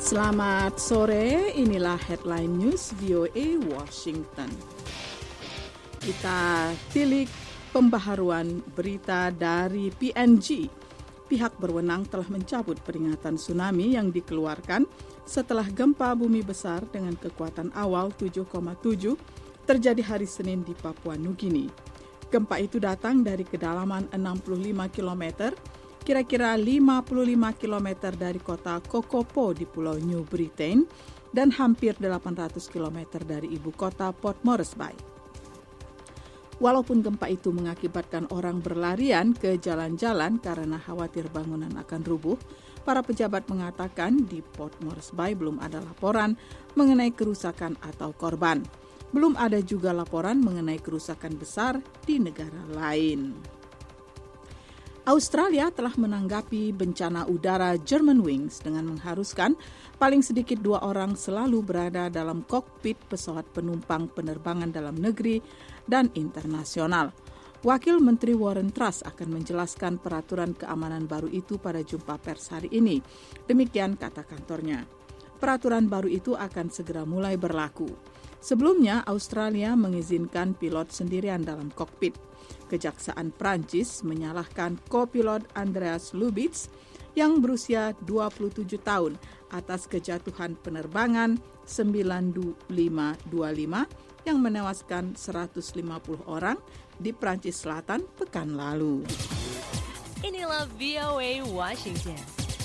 Selamat sore, inilah headline news VOA Washington. Kita tilik pembaharuan berita dari PNG. Pihak berwenang telah mencabut peringatan tsunami yang dikeluarkan setelah gempa bumi besar dengan kekuatan awal 7,7 terjadi hari Senin di Papua Nugini. Gempa itu datang dari kedalaman 65 km, kira-kira 55 km dari kota Kokopo di Pulau New Britain dan hampir 800 km dari ibu kota Port Moresby. Walaupun gempa itu mengakibatkan orang berlarian ke jalan-jalan karena khawatir bangunan akan rubuh, para pejabat mengatakan di Port Moresby belum ada laporan mengenai kerusakan atau korban. Belum ada juga laporan mengenai kerusakan besar di negara lain. Australia telah menanggapi bencana udara Germanwings dengan mengharuskan paling sedikit 2 orang selalu berada dalam kokpit pesawat penumpang penerbangan dalam negeri dan internasional. Wakil Menteri Warren Truss akan menjelaskan peraturan keamanan baru itu pada jumpa pers hari ini. Demikian kata kantornya. Peraturan baru itu akan segera mulai berlaku. Sebelumnya, Australia mengizinkan pilot sendirian dalam kokpit. Kejaksaan Prancis menyalahkan kopilot Andreas Lubitz yang berusia 27 tahun atas kejatuhan penerbangan 9525 yang menewaskan 150 orang di Prancis Selatan pekan lalu. Inilah VOA Washington.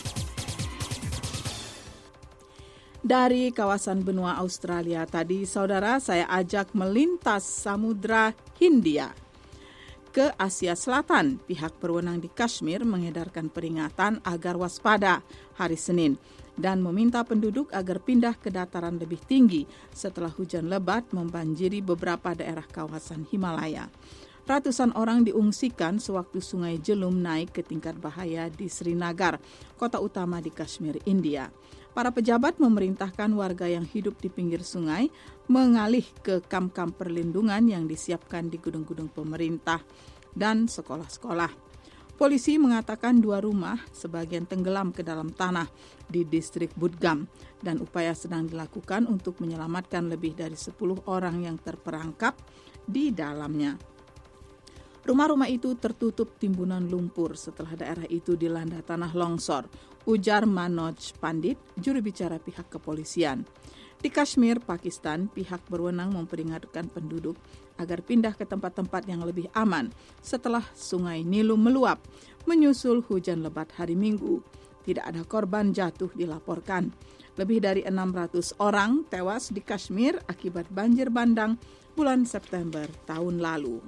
Dari kawasan benua Australia tadi, saudara, saya ajak melintas Samudra Hindia ke Asia Selatan. Pihak berwenang di Kashmir mengedarkan peringatan agar waspada hari Senin dan meminta penduduk agar pindah ke dataran lebih tinggi setelah hujan lebat membanjiri beberapa daerah kawasan Himalaya. Ratusan orang diungsikan sewaktu sungai Jhelum naik ke tingkat bahaya di Srinagar, kota utama di Kashmir, India. Para pejabat memerintahkan warga yang hidup di pinggir sungai mengalih ke kamp-kamp perlindungan yang disiapkan di gedung-gedung pemerintah dan sekolah-sekolah. Polisi mengatakan 2 rumah sebagian tenggelam ke dalam tanah di distrik Budgam dan upaya sedang dilakukan untuk menyelamatkan lebih dari 10 orang yang terperangkap di dalamnya. Rumah-rumah itu tertutup timbunan lumpur setelah daerah itu dilanda tanah longsor, ujar Manoj Pandit, juru bicara pihak kepolisian. Di Kashmir, Pakistan, pihak berwenang memperingatkan penduduk agar pindah ke tempat-tempat yang lebih aman setelah sungai Nilu meluap menyusul hujan lebat hari Minggu. Tidak ada korban jatuh dilaporkan. Lebih dari 600 orang tewas di Kashmir akibat banjir bandang bulan September tahun lalu.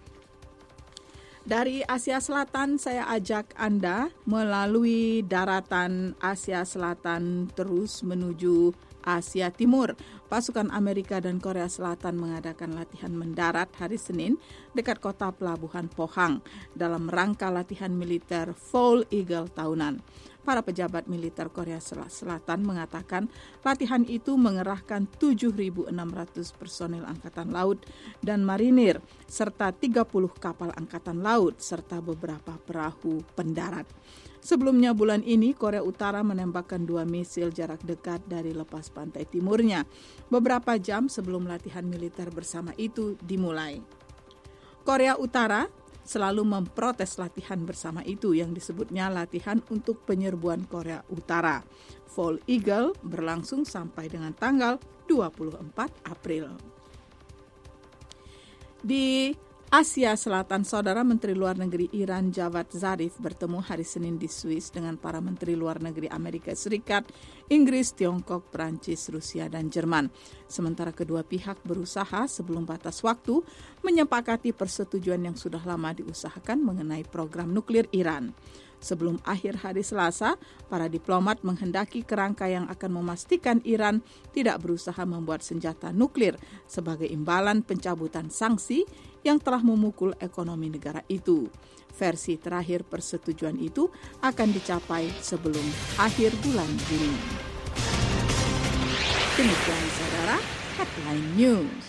Dari Asia Selatan, saya ajak Anda melalui daratan Asia Selatan terus menuju Asia Timur. Pasukan Amerika dan Korea Selatan mengadakan latihan mendarat hari Senin dekat kota pelabuhan Pohang dalam rangka latihan militer Fall Eagle tahunan. Para pejabat militer Korea Selatan mengatakan latihan itu mengerahkan 7.600 personil Angkatan Laut dan Marinir serta 30 kapal Angkatan Laut serta beberapa perahu pendarat. Sebelumnya bulan ini, Korea Utara menembakkan 2 misil jarak dekat dari lepas pantai timurnya, beberapa jam sebelum latihan militer bersama itu dimulai. Korea Utara selalu memprotes latihan bersama itu yang disebutnya latihan untuk penyerbuan Korea Utara. Fall Eagle berlangsung sampai dengan tanggal 24 April. Di Asia Selatan, Saudara Menteri Luar Negeri Iran Javad Zarif bertemu hari Senin di Swiss dengan para Menteri Luar Negeri Amerika Serikat, Inggris, Tiongkok, Prancis, Rusia, dan Jerman. Sementara kedua pihak berusaha sebelum batas waktu menyepakati persetujuan yang sudah lama diusahakan mengenai program nuklir Iran. Sebelum akhir hari Selasa, para diplomat menghendaki kerangka yang akan memastikan Iran tidak berusaha membuat senjata nuklir sebagai imbalan pencabutan sanksi yang telah memukul ekonomi negara itu. Versi terakhir persetujuan itu akan dicapai sebelum akhir bulan Juni. Demikian, saudara, Headline News.